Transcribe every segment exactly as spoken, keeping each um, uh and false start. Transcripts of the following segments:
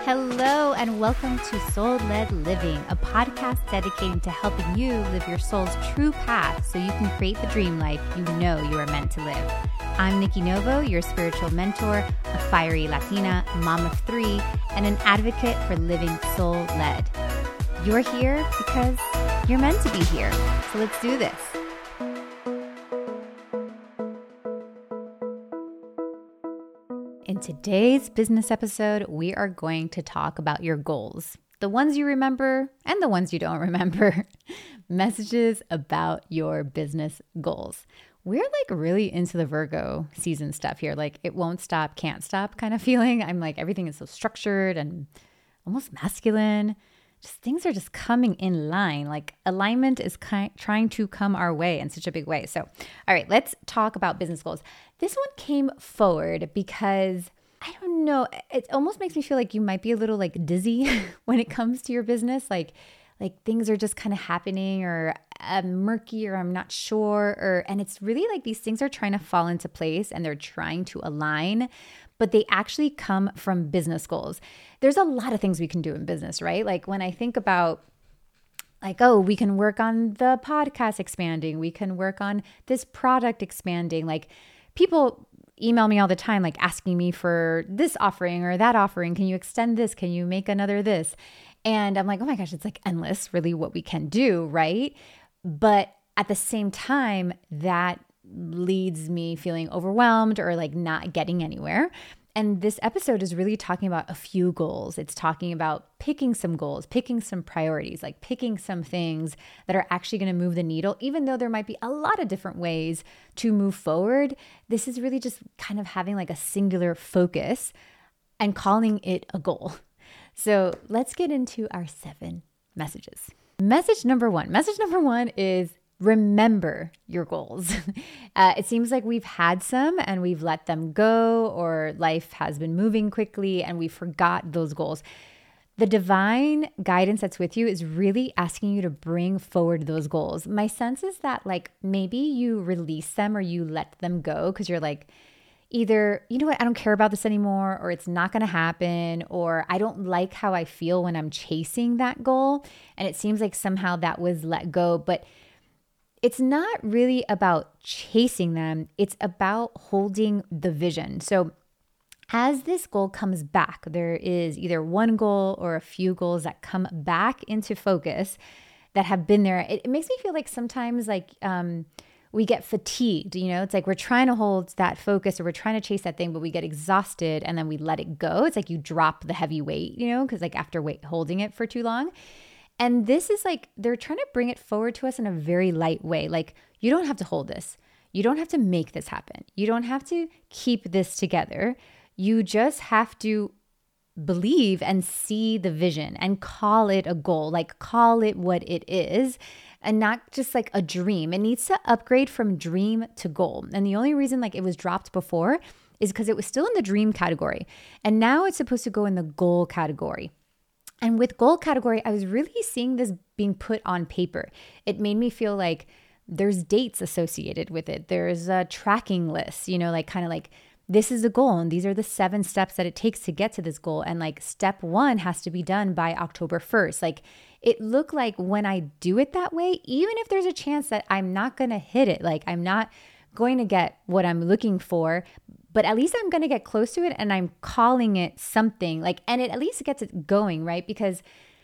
Hello and welcome to Soul-Led Living, a podcast dedicated to helping you live your soul's true path so you can create the dream life you know you are meant to live. I'm Nikki Novo, your spiritual mentor, a fiery Latina, mom of three, and an advocate for living soul-led. You're here because you're meant to be here, so let's do this. In today's business episode, we are going to talk about your goals, the ones you remember and the ones you don't remember. Messages about your business goals. We're like really into the Virgo season stuff here, like it won't stop, can't stop kind of feeling. I'm like, everything is so structured and almost masculine. Just things are just coming in line. Like alignment is ki- trying to come our way in such a big way. So, all right, let's talk about business goals. This one came forward because I don't know, it almost makes me feel like you might be a little like dizzy when it comes to your business. Like, like things are just kind of happening or uh, murky or I'm not sure. Or, and it's really like these things are trying to fall into place and they're trying to align, but they actually come from business goals. There's a lot of things we can do in business, right? Like when I think about like, oh, we can work on the podcast expanding. We can work on this product expanding. Like people email me all the time, like asking me for this offering or that offering. Can you extend this? Can you make another this? And I'm like, oh my gosh, it's like endless really what we can do, right? But at the same time, that leads me feeling overwhelmed or like not getting anywhere. And this episode is really talking about a few goals. It's talking about picking some goals, picking some priorities, like picking some things that are actually going to move the needle, even though there might be a lot of different ways to move forward. This is really just kind of having like a singular focus and calling it a goal. So let's get into our seven messages. Message number one. Message number one is remember your goals. Uh, it seems like we've had some and we've let them go, or life has been moving quickly and we forgot those goals. The divine guidance that's with you is really asking you to bring forward those goals. My sense is that like maybe you release them or you let them go because you're like, either, you know what, I don't care about this anymore, or it's not going to happen, or I don't like how I feel when I'm chasing that goal. And it seems like somehow that was let go, but it's not really about chasing them. It's about holding the vision. So as this goal comes back, there is either one goal or a few goals that come back into focus that have been there. It, it makes me feel like sometimes like um, we get fatigued, you know, it's like we're trying to hold that focus or we're trying to chase that thing, but we get exhausted and then we let it go. It's like you drop the heavy weight, you know, because like after wait, holding it for too long. And this is like, they're trying to bring it forward to us in a very light way. Like, you don't have to hold this. You don't have to make this happen. You don't have to keep this together. You just have to believe and see the vision and call it a goal, like call it what it is and not just like a dream. It needs to upgrade from dream to goal. And the only reason like it was dropped before is because it was still in the dream category. And now it's supposed to go in the goal category. And with goal category, I was really seeing this being put on paper. It made me feel like there's dates associated with it. There's a tracking list, you know, like kind of like this is the goal and these are the seven steps that it takes to get to this goal. And like step one has to be done by October first. Like it looked like when I do it that way, even if there's a chance that I'm not going to hit it, like I'm not going to get what I'm looking for, but at least I'm going to get close to it and I'm calling it something like, and it at least gets it going, right? Because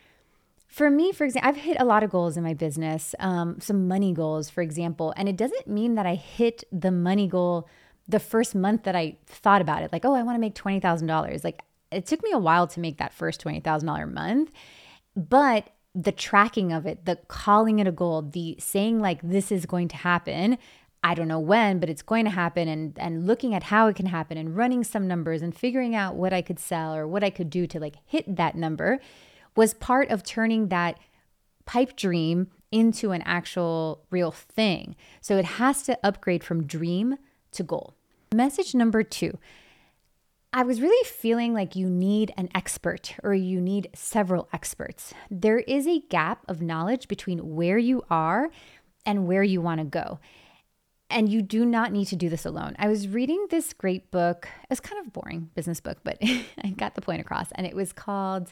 for me, for example, I've hit a lot of goals in my business, um, some money goals, for example, and it doesn't mean that I hit the money goal the first month that I thought about it. Like, oh, I want to make twenty thousand dollars. Like it took me a while to make that first twenty thousand dollars month, but the tracking of it, the calling it a goal, the saying like, this is going to happen, I don't know when, but it's going to happen, and and looking at how it can happen and running some numbers and figuring out what I could sell or what I could do to like hit that number was part of turning that pipe dream into an actual real thing. So it has to upgrade from dream to goal. Message number two. I was really feeling like you need an expert or you need several experts. There is a gap of knowledge between where you are and where you want to go. And you do not need to do this alone. I was reading this great book. It was kind of a boring business book, but I got the point across. And it was called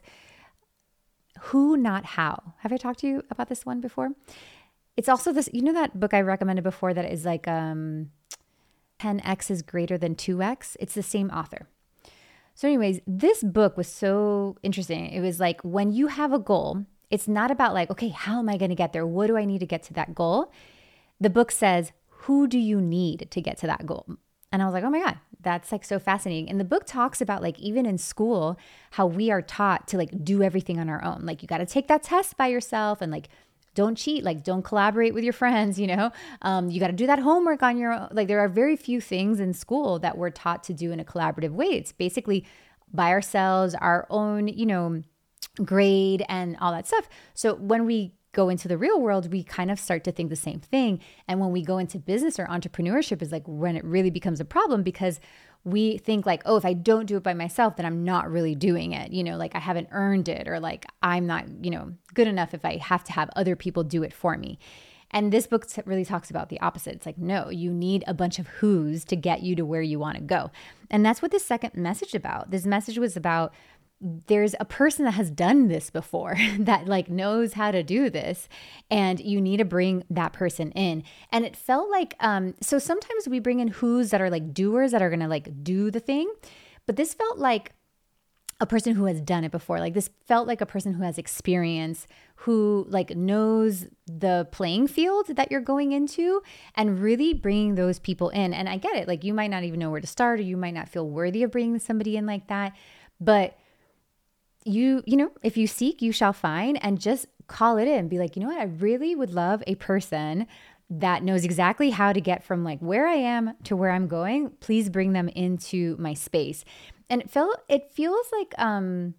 Who Not How. Have I talked to you about this one before? It's also this, you know that book I recommended before that is like um, ten x is greater than two x? It's the same author. So anyways, this book was so interesting. It was like when you have a goal, it's not about like, okay, how am I going to get there? What do I need to get to that goal? The book says, who do you need to get to that goal? And I was like, oh my God, that's like so fascinating. And the book talks about like, even in school, how we are taught to like do everything on our own. Like you got to take that test by yourself and like, don't cheat, like don't collaborate with your friends, you know, um, you got to do that homework on your own. Like there are very few things in school that we're taught to do in a collaborative way. It's basically by ourselves, our own, you know, grade and all that stuff. So when we go into the real world, we kind of start to think the same thing. And when we go into business or entrepreneurship is like when it really becomes a problem, because we think like, oh, if I don't do it by myself, then I'm not really doing it. You know, like I haven't earned it, or like I'm not, you know, good enough if I have to have other people do it for me. And this book really talks about the opposite. It's like, no, you need a bunch of who's to get you to where you want to go. And that's what this second message about. This message was about there's a person that has done this before that like knows how to do this, and you need to bring that person in. And it felt like, um, so sometimes we bring in who's that are like doers that are going to like do the thing. But this felt like a person who has done it before. Like this felt like a person who has experience, who like knows the playing field that you're going into, and really bringing those people in. And I get it. Like you might not even know where to start, or you might not feel worthy of bringing somebody in like that. But you, you know, if you seek, you shall find, and just call it in. Be like, you know what? I really would love a person that knows exactly how to get from like where I am to where I'm going. Please bring them into my space. And it felt, it feels like, um,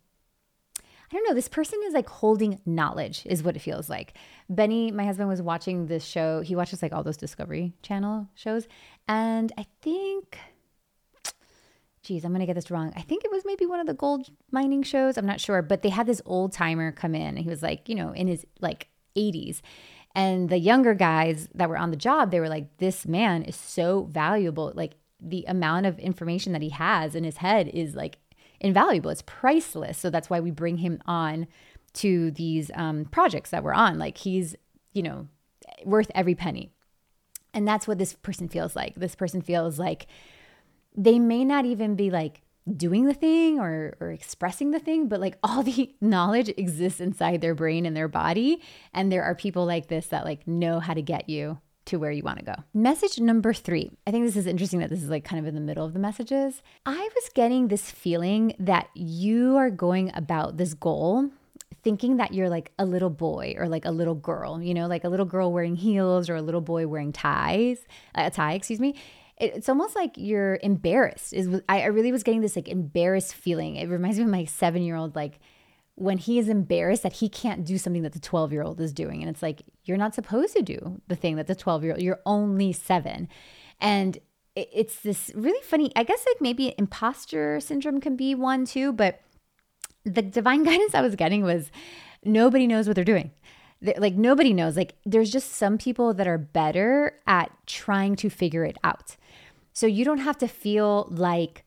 I don't know, this person is like holding knowledge is what it feels like. Benny, my husband, was watching this show. He watches like all those Discovery Channel shows. And I think, geez, I'm going to get this wrong. I think it was maybe one of the gold mining shows. I'm not sure, but they had this old timer come in, and he was like, you know, in his like eighties. And the younger guys that were on the job, they were like, this man is so valuable. Like the amount of information that he has in his head is like invaluable. It's priceless. So that's why we bring him on to these um, projects that we're on. Like he's, you know, worth every penny. And that's what this person feels like. This person feels like they may not even be like doing the thing or, or expressing the thing, but like all the knowledge exists inside their brain and their body. And there are people like this that like know how to get you to where you want to go. Message number three. I think this is interesting that this is like kind of in the middle of the messages. I was getting this feeling that you are going about this goal thinking that you're like a little boy or like a little girl, you know, like a little girl wearing heels or a little boy wearing ties, a tie, excuse me. It's almost like you're embarrassed. Is I really was getting this like embarrassed feeling. It reminds me of my seven-year-old, like when he is embarrassed that he can't do something that the twelve-year-old is doing. And it's like, you're not supposed to do the thing that the twelve-year-old, you're only seven. And it's this really funny, I guess like maybe imposter syndrome can be one too, but the divine guidance I was getting was nobody knows what they're doing. Like nobody knows. Like there's just some people that are better at trying to figure it out. So you don't have to feel like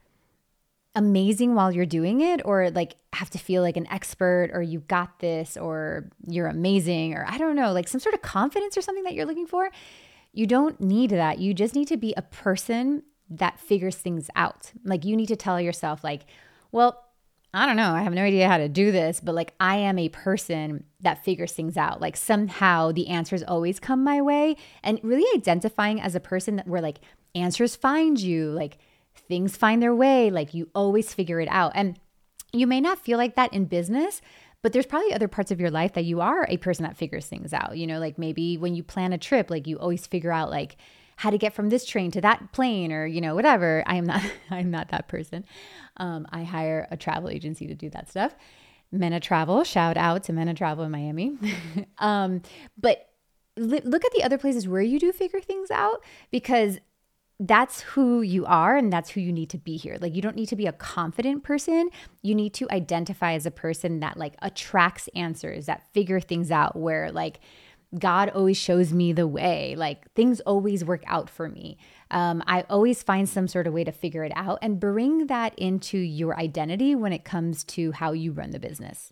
amazing while you're doing it, or like have to feel like an expert, or you got this, or you're amazing, or I don't know, like some sort of confidence or something that you're looking for. You don't need that. You just need to be a person that figures things out. Like you need to tell yourself like, well, I don't know, I have no idea how to do this, but like I am a person that figures things out. Like somehow the answers always come my way, and really identifying as a person that where like answers find you, like things find their way, like you always figure it out. And you may not feel like that in business, but there's probably other parts of your life that you are a person that figures things out. You know, like maybe when you plan a trip, like you always figure out like how to get from this train to that plane, or, you know, whatever. I am not, I'm not that person. Um, I hire a travel agency to do that stuff. Mena Travel, shout out to Mena Travel in Miami. um, but li- look at the other places where you do figure things out, because that's who you are and that's who you need to be here. Like you don't need to be a confident person. You need to identify as a person that like attracts answers, that figure things out, where like God always shows me the way. Like things always work out for me. Um, I always find some sort of way to figure it out, and bring that into your identity when it comes to how you run the business.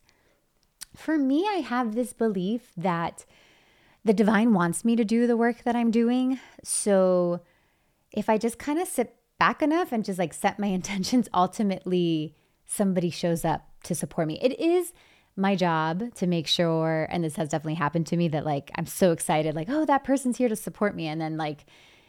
For me, I have this belief that the divine wants me to do the work that I'm doing. So if I just kind of sit back enough and just like set my intentions, ultimately somebody shows up to support me. It is my job to make sure, and this has definitely happened to me, that like I'm so excited, like, oh, that person's here to support me. And then like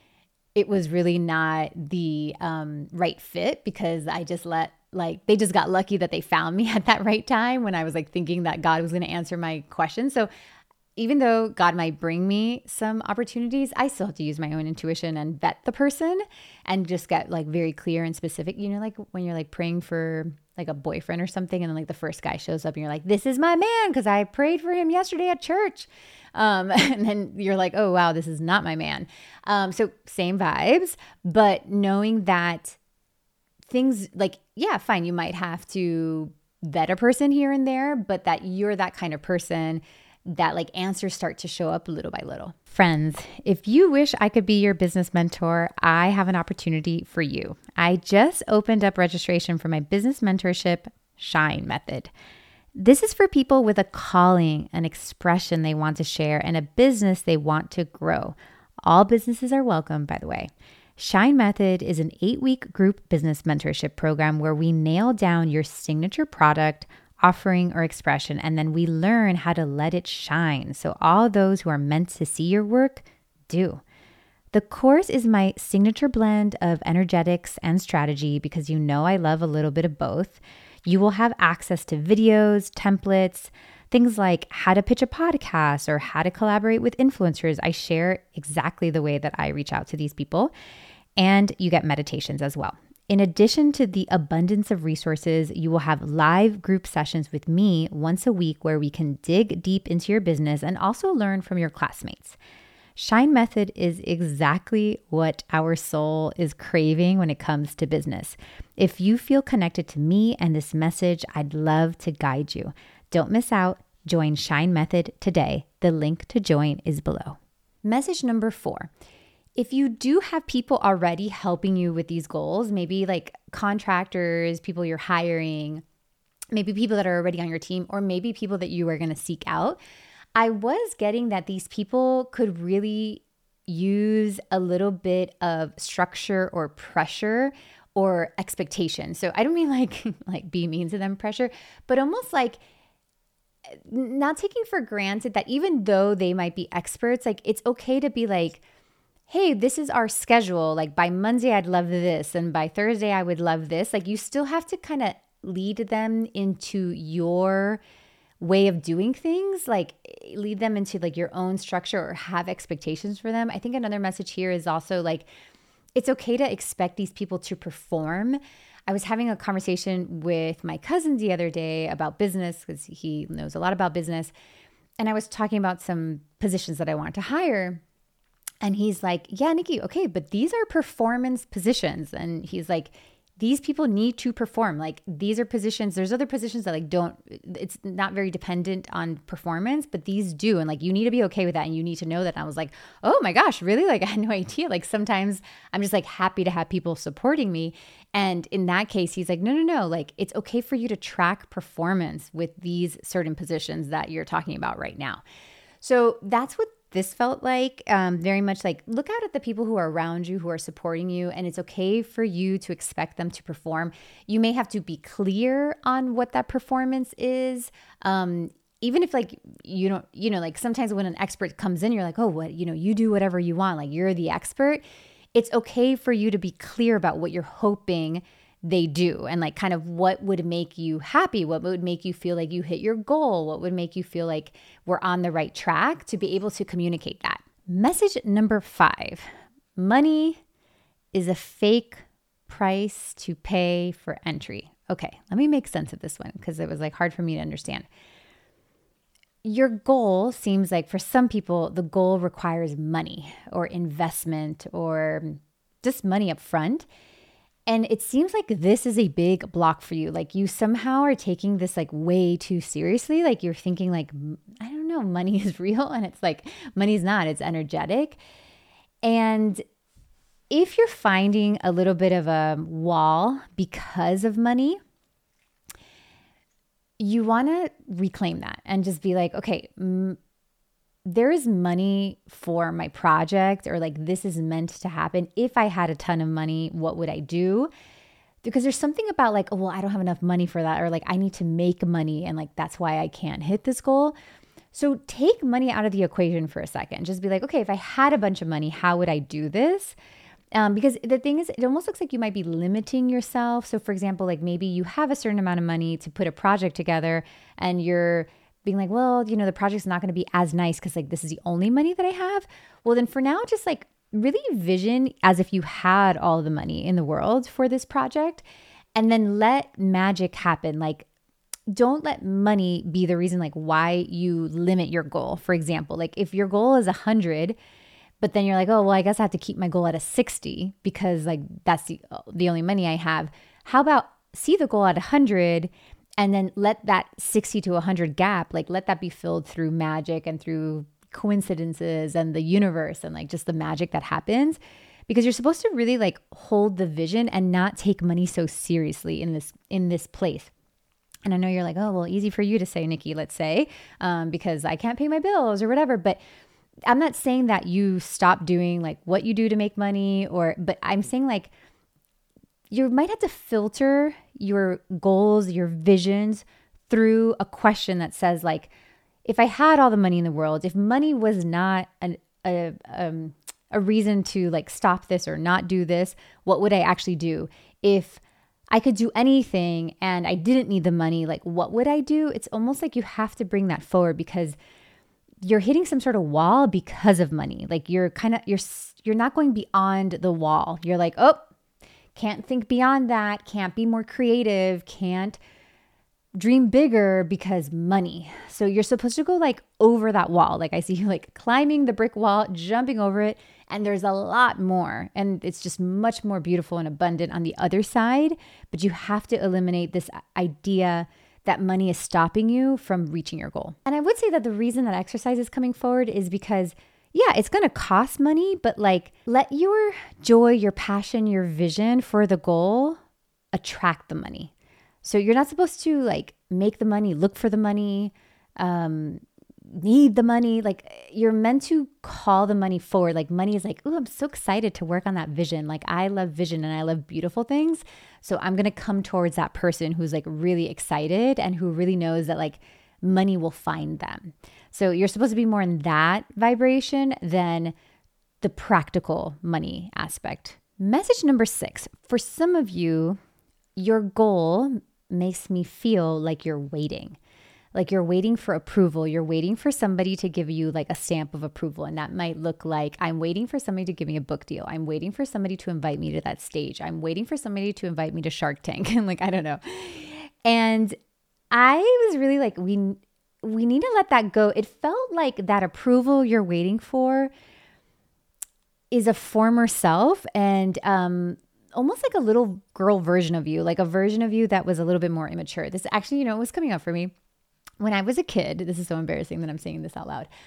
it was really not the um, right fit, because I just let like they just got lucky that they found me at that right time when I was like thinking that God was going to answer my question. So even though God might bring me some opportunities, I still have to use my own intuition and vet the person and just get like very clear and specific. You know, like when you're like praying for like a boyfriend or something, and then like the first guy shows up and you're like, this is my man because I prayed for him yesterday at church. Um, and then you're like, oh, wow, this is not my man. Um, so same vibes, but knowing that things like, yeah, fine, you might have to vet a person here and there, but that you're that kind of person that like answers start to show up little by little. Friends, if you wish I could be your business mentor, I have an opportunity for you. I just opened up registration for my business mentorship, Shine Method. This is for people with a calling, an expression they want to share, and a business they want to grow. All businesses are welcome, by the way. Shine Method is an eight-week group business mentorship program where we nail down your signature product, offering, or expression, and then we learn how to let it shine so all those who are meant to see your work do. The course is my signature blend of energetics and strategy, because you know I love a little bit of both. You will have access to videos, templates, things like how to pitch a podcast or how to collaborate with influencers. I share exactly the way that I reach out to these people, and you get meditations as well. In addition to the abundance of resources, you will have live group sessions with me once a week where we can dig deep into your business and also learn from your classmates. Shine Method is exactly what our soul is craving when it comes to business. If you feel connected to me and this message, I'd love to guide you. Don't miss out. Join Shine Method today. The link to join is below. Message number four. If you do have people already helping you with these goals, maybe like contractors, people you're hiring, maybe people that are already on your team, or maybe people that you are going to seek out, I was getting that these people could really use a little bit of structure or pressure or expectation. So I don't mean like like be mean to them pressure, but almost like not taking for granted that even though they might be experts, like it's okay to be like, hey, this is our schedule. Like by Monday, I'd love this. And by Thursday, I would love this. Like you still have to kind of lead them into your way of doing things, like lead them into like your own structure or have expectations for them. I think another message here is also like, it's okay to expect these people to perform. I was having a conversation with my cousin the other day about business because he knows a lot about business. And I was talking about some positions that I wanted to hire. And he's like, yeah, Nikki, okay, but these are performance positions. And he's like, these people need to perform. Like these are positions, there's other positions that like don't, it's not very dependent on performance, but these do. And like, you need to be okay with that. And you need to know that. And I was like, oh my gosh, really? Like I had no idea. Like sometimes I'm just like happy to have people supporting me. And in that case, he's like, no, no, no. Like it's okay for you to track performance with these certain positions that you're talking about right now. So that's what this felt like, um, very much like look out at the people who are around you, who are supporting you, and it's okay for you to expect them to perform. You may have to be clear on what that performance is. Um, even if like, you don't, you know, like sometimes when an expert comes in, you're like, oh, what, you know, you do whatever you want. Like you're the expert. It's okay for you to be clear about what you're hoping they do and like kind of what would make you happy, what would make you feel like you hit your goal, what would make you feel like we're on the right track, to be able to communicate that. Message number five, money is a fake price to pay for entry. Okay, let me make sense of this one because it was like hard for me to understand. Your goal seems like for some people, the goal requires money or investment or just money up front. And it seems like this is a big block for you. Like you somehow are taking this like way too seriously. Like you're thinking like, I don't know, money is real. And it's like, money's not, it's energetic. And if you're finding a little bit of a wall because of money, you want to reclaim that and just be like, okay, m- there is money for my project, or like this is meant to happen. If I had a ton of money, what would I do? Because there's something about like, oh, well, I don't have enough money for that. Or like, I need to make money. And like, that's why I can't hit this goal. So take money out of the equation for a second. Just be like, okay, if I had a bunch of money, how would I do this? Um, because the thing is, it almost looks like you might be limiting yourself. So for example, like maybe you have a certain amount of money to put a project together and you're being like, well, you know, the project's not going to be as nice because like this is the only money that I have. Well, then for now, just like really vision as if you had all the money in the world for this project, and then let magic happen. Like, don't let money be the reason like why you limit your goal. For example, like if your goal is a hundred, but then you're like, oh, well, I guess I have to keep my goal at a sixty because like that's the, the only money I have. How about see the goal at a hundred and then let that sixty to a hundred gap, like let that be filled through magic and through coincidences and the universe and like just the magic that happens, because you're supposed to really like hold the vision and not take money so seriously in this, in this place. And I know you're like, oh, well, easy for you to say, Nikki, let's say, um, because I can't pay my bills or whatever. But I'm not saying that you stop doing like what you do to make money, or, but I'm saying like, you might have to filter your goals, your visions through a question that says like, if I had all the money in the world, if money was not an, a, um, a reason to like stop this or not do this, what would I actually do? If I could do anything and I didn't need the money, like what would I do? It's almost like you have to bring that forward because you're hitting some sort of wall because of money. Like you're kind of, you're, you're not going beyond the wall. You're like, oh, can't think beyond that, can't be more creative, can't dream bigger because money. So you're supposed to go like over that wall. Like I see you like climbing the brick wall, jumping over it, and there's a lot more. And it's just much more beautiful and abundant on the other side. But you have to eliminate this idea that money is stopping you from reaching your goal. And I would say that the reason that exercise is coming forward is because yeah, it's going to cost money, but like let your joy, your passion, your vision for the goal attract the money. So you're not supposed to like make the money, look for the money, um, need the money. Like you're meant to call the money forward. Like money is like, oh, I'm so excited to work on that vision. Like I love vision and I love beautiful things. So I'm going to come towards that person who's like really excited and who really knows that like money will find them. So you're supposed to be more in that vibration than the practical money aspect. Message number six. For some of you, your goal makes me feel like you're waiting. Like you're waiting for approval. You're waiting for somebody to give you like a stamp of approval. And that might look like, I'm waiting for somebody to give me a book deal. I'm waiting for somebody to invite me to that stage. I'm waiting for somebody to invite me to Shark Tank. And like, I don't know. And I was really like, we we need to let that go. It felt like that approval you're waiting for is a former self and um, almost like a little girl version of you, like a version of you that was a little bit more immature. This actually, you know, was coming up for me when I was a kid. This is so embarrassing that I'm saying this out loud.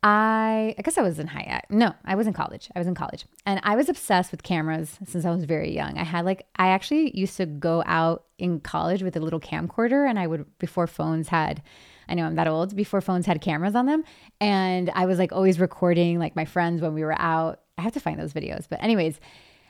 I, I guess I was in high, no, I was in college. I was in college and I was obsessed with cameras since I was very young. I had like, I actually used to go out in college with a little camcorder and I would, before phones had, I know I'm that old, before phones had cameras on them. And I was like always recording like my friends when we were out. I have to find those videos. But anyways,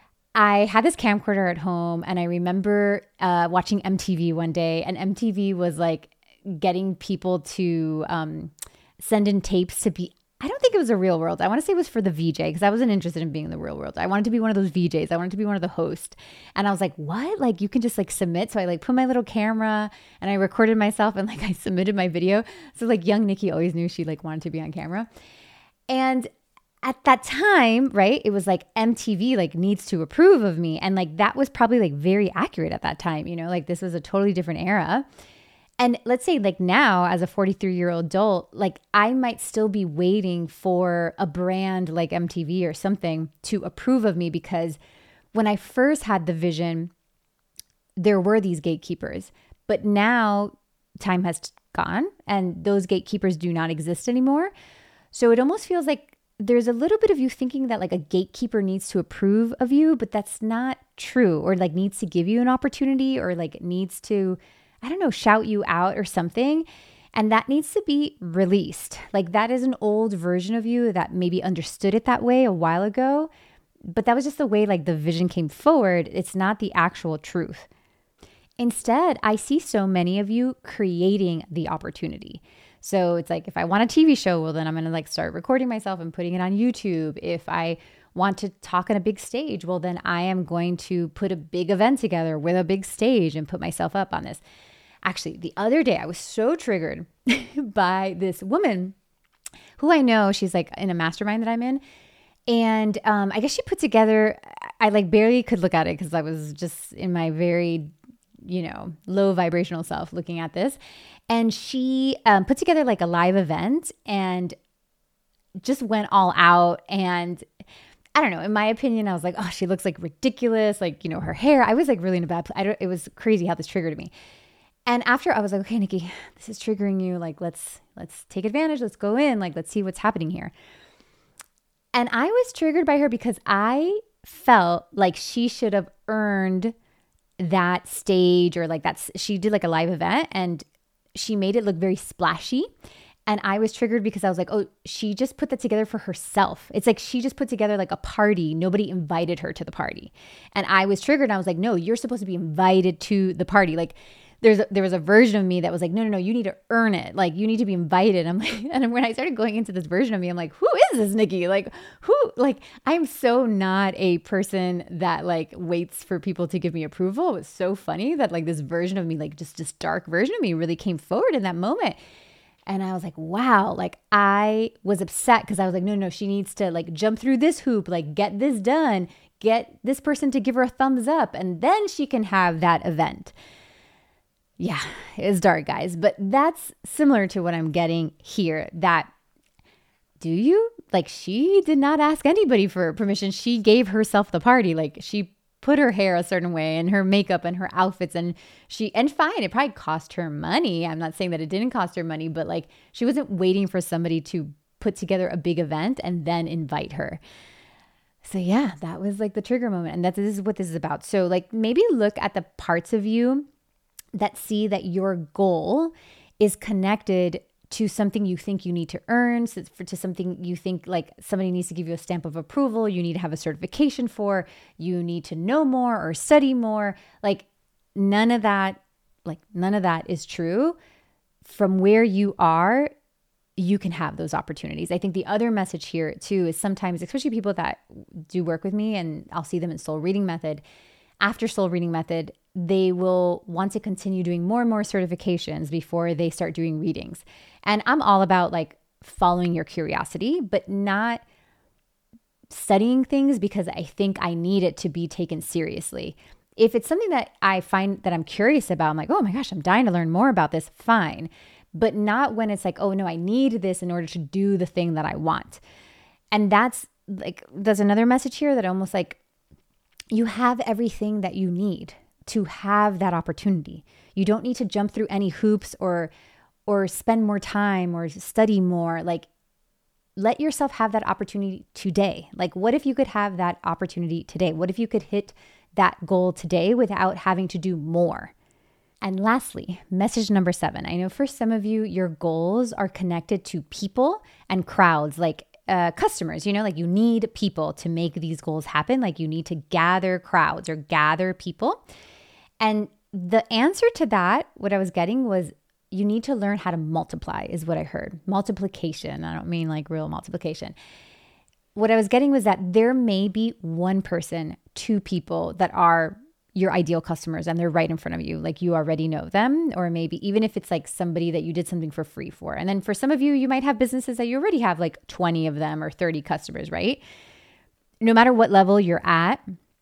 I had this camcorder at home and I remember uh, watching M T V one day, and M T V was like getting people to um, send in tapes to be, I don't think it was a real world. I want to say it was for the V J because I wasn't interested in being in the real world. I wanted to be one of those V Js. I wanted to be one of the hosts. And I was like, what? Like you can just like submit. So I like put my little camera and I recorded myself and like I submitted my video. So like young Nikki always knew she like wanted to be on camera. And at that time, right, it was like M T V like needs to approve of me. And like that was probably like very accurate at that time. You know, like this was a totally different era. And let's say like now as a forty-three year old adult, like I might still be waiting for a brand like M T V or something to approve of me, because when I first had the vision, there were these gatekeepers, but now time has gone and those gatekeepers do not exist anymore. So it almost feels like there's a little bit of you thinking that like a gatekeeper needs to approve of you, but that's not true, or like needs to give you an opportunity, or like needs to, I don't know, shout you out or something. And that needs to be released. Like that is an old version of you that maybe understood it that way a while ago, but that was just the way like the vision came forward. It's not the actual truth. Instead, I see so many of you creating the opportunity. So it's like, if I want a T V show, well, then I'm going to like start recording myself and putting it on YouTube. If I want to talk on a big stage, well, then I am going to put a big event together with a big stage and put myself up on this. Actually, the other day I was so triggered by this woman who I know, she's like in a mastermind that I'm in. And um, I guess she put together, I like barely could look at it because I was just in my very, you know, low vibrational self looking at this. And she um, put together like a live event and just went all out. And I don't know, in my opinion, I was like, oh, she looks like ridiculous. Like, you know, her hair, I was like really in a bad place. I don't, it was crazy how this triggered me. And after I was like, okay, Nikki, this is triggering you. Like, let's, let's take advantage. Let's go in. Like, let's see what's happening here. And I was triggered by her because I felt like she should have earned that stage, or like that's, she did like a live event and she made it look very splashy. And I was triggered because I was like, oh, she just put that together for herself. It's like she just put together like a party. Nobody invited her to the party. And I was triggered. And I was like, no, you're supposed to be invited to the party. Like there's a, there was a version of me that was like, no, no, no, you need to earn it. Like you need to be invited. I'm like, and when I started going into this version of me, I'm like, who is this Nikki? Like who, like I'm so not a person that like waits for people to give me approval. It was so funny that like this version of me, like just this dark version of me really came forward in that moment. And I was like, wow, like I was upset because I was like, no, no, she needs to like jump through this hoop, like get this done, get this person to give her a thumbs up, and then she can have that event. Yeah, it's dark, guys, but that's similar to what I'm getting here. That, do you? Like she did not ask anybody for permission. She gave herself the party. Like she put her hair a certain way and her makeup and her outfits, and she, and fine, it probably cost her money. I'm not saying that it didn't cost her money, but like she wasn't waiting for somebody to put together a big event and then invite her. So yeah, that was like the trigger moment. And that this is what this is about. So like maybe look at the parts of you that see that your goal is connected to something you think you need to earn, so for, to something you think like somebody needs to give you a stamp of approval, you need to have a certification for, you need to know more or study more. Like none of that, like none of that is true. From where you are, you can have those opportunities. I think the other message here too is sometimes, especially people that do work with me and I'll see them in Soul Reading Method, after Soul Reading Method, they will want to continue doing more and more certifications before they start doing readings. And I'm all about like following your curiosity, but not studying things because I think I need it to be taken seriously. If it's something that I find that I'm curious about, I'm like, oh my gosh, I'm dying to learn more about this, fine. But not when it's like, oh no, I need this in order to do the thing that I want. And that's like, there's another message here that almost like, you have everything that you need to have that opportunity. You don't need to jump through any hoops or or spend more time or study more. Like, let yourself have that opportunity today. Like, what if you could have that opportunity today? What if you could hit that goal today without having to do more? And lastly, message number seven. I know for some of you, your goals are connected to people and crowds, like Uh, customers, you know, like you need people to make these goals happen. Like you need to gather crowds or gather people. And the answer to that, what I was getting was you need to learn how to multiply is what I heard. Multiplication. I don't mean like real multiplication. What I was getting was that there may be one person, two people that are your ideal customers and they're right in front of you. Like you already know them, or maybe even if it's like somebody that you did something for free for. And then for some of you, you might have businesses that you already have like twenty of them or thirty customers, right? No matter what level you're at,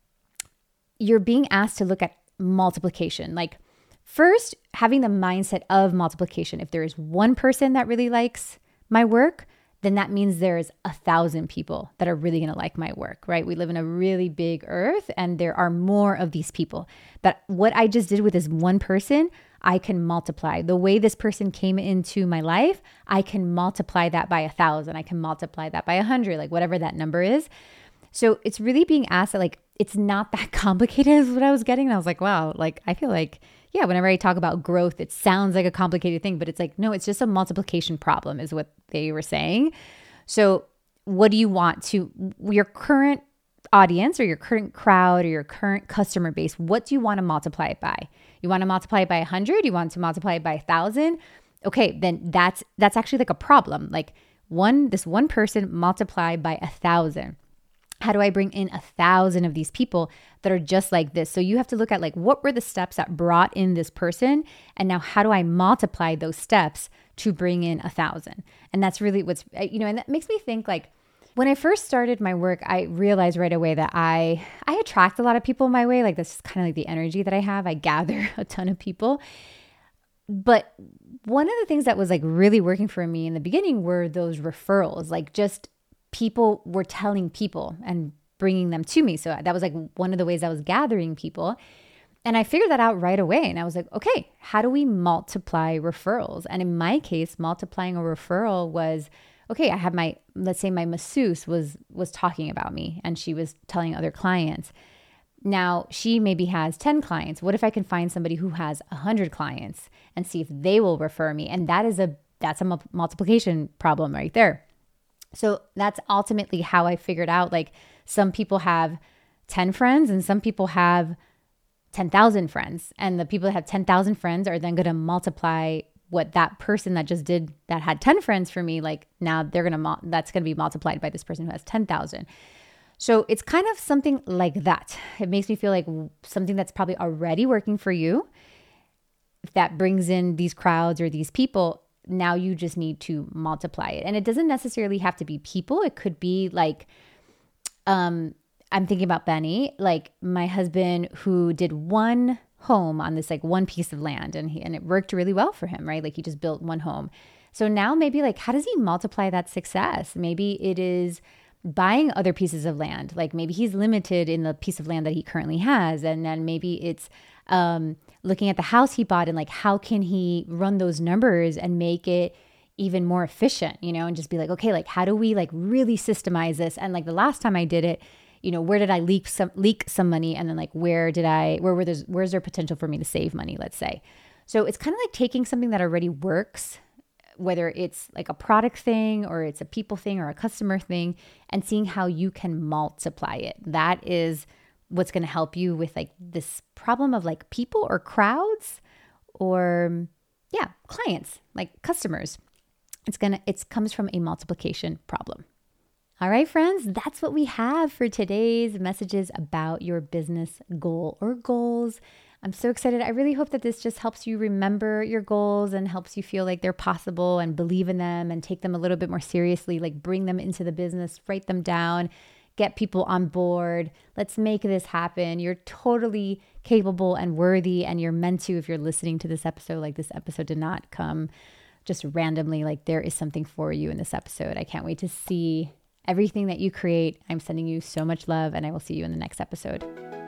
you're being asked to look at multiplication. Like first, having the mindset of multiplication. If there is one person that really likes my work, then that means there's a thousand people that are really going to like my work, right? We live in a really big earth and there are more of these people. But what I just did with this one person, I can multiply. The way this person came into my life, I can multiply that by a thousand. I can multiply that by a hundred, like whatever that number is. So it's really being asked that, like, it's not that complicated is what I was getting. And I was like, wow, like, I feel like, yeah, whenever I talk about growth, it sounds like a complicated thing, but it's like, no, it's just a multiplication problem is what they were saying. So what do you want to, your current audience or your current crowd or your current customer base, what do you want to multiply it by? You want to multiply it by a hundred? You want to multiply it by a thousand? Okay, then that's, that's actually like a problem. Like one, this one person multiplied by a thousand. How do I bring in a thousand of these people that are just like this? So you have to look at like, what were the steps that brought in this person? And now how do I multiply those steps to bring in a thousand? And that's really what's, you know, and that makes me think like, when I first started my work, I realized right away that I, I attract a lot of people my way. Like that's kind of like the energy that I have. I gather a ton of people. But one of the things that was like really working for me in the beginning were those referrals, like just people were telling people and bringing them to me. So that was like one of the ways I was gathering people. And I figured that out right away. And I was like, okay, how do we multiply referrals? And in my case, multiplying a referral was, okay, I have my, let's say my masseuse was, was talking about me and she was telling other clients. Now she maybe has ten clients. What if I can find somebody who has a hundred clients and see if they will refer me? And that is a, that's a multiplication problem right there. So that's ultimately how I figured out, like some people have ten friends and some people have ten thousand friends. And the people that have ten thousand friends are then going to multiply what that person that just did, that had ten friends for me, like now they're going to, that's going to be multiplied by this person who has ten thousand. So it's kind of something like that. It makes me feel like something that's probably already working for you, if that brings in these crowds or these people, now you just need to multiply it. And it doesn't necessarily have to be people. It could be like, um, I'm thinking about Benny, like my husband who did one home on this like one piece of land and he, and it worked really well for him, right? Like he just built one home. So now maybe like, how does he multiply that success? Maybe it is buying other pieces of land. Like maybe he's limited in the piece of land that he currently has. And then maybe it's, um, looking at the house he bought and like, how can he run those numbers and make it even more efficient, you know, and just be like, okay, like how do we like really systemize this? And like the last time I did it, you know, where did I leak some, leak some money? And then like, where did I, where were there's, where's there potential for me to save money, let's say. So it's kind of like taking something that already works, whether it's like a product thing or it's a people thing or a customer thing, and seeing how you can multiply it. That is what's going to help you with like this problem of like people or crowds or yeah, clients, like customers. It's going to, it comes from a multiplication problem. All right, friends, that's what we have for today's messages about your business goal or goals. I'm so excited. I really hope that this just helps you remember your goals and helps you feel like they're possible and believe in them and take them a little bit more seriously, like bring them into the business, write them down, get people on board. Let's make this happen. You're totally capable and worthy, and you're meant to if you're listening to this episode. Like this episode did not come just randomly. Like there is something for you in this episode. I can't wait to see everything that you create. I'm sending you so much love, and I will see you in the next episode.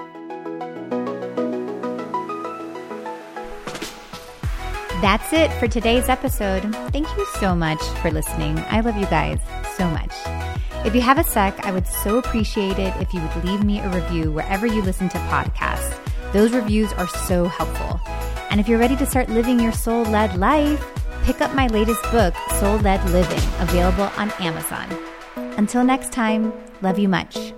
That's it for today's episode. Thank you so much for listening. I love you guys so much. If you have a sec, I would so appreciate it if you would leave me a review wherever you listen to podcasts. Those reviews are so helpful. And if you're ready to start living your soul-led life, pick up my latest book, Soul-Led Living, available on Amazon. Until next time, love you much.